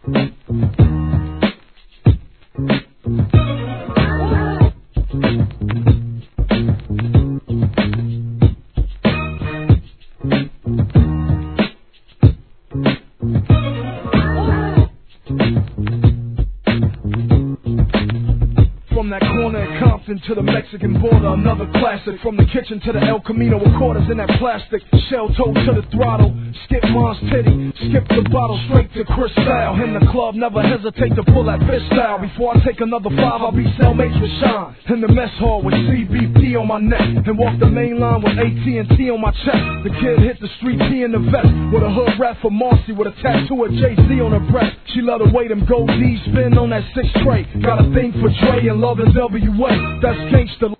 From that corner in Compton to the Mexican border, another classic. From the kitchen to the El Camino with quarters in that plastic. Shell toe to the throttle, skip mom's titty, skip the bottle straight to Cristal. In the club, never hesitate to pull that fish style. Before I take another 5, I'll be cellmates with Sean. In the mess hall with CBP on my neck, and walk the main line with AT&T on my chest. The kid hit the street T in the vest, with a hood rap for Marcy, with a tattoo of Jay-Z on her breast. She love the way them gold D's spin on that 6 tray. Got a thing for Dre and love NWA, that's gangsta.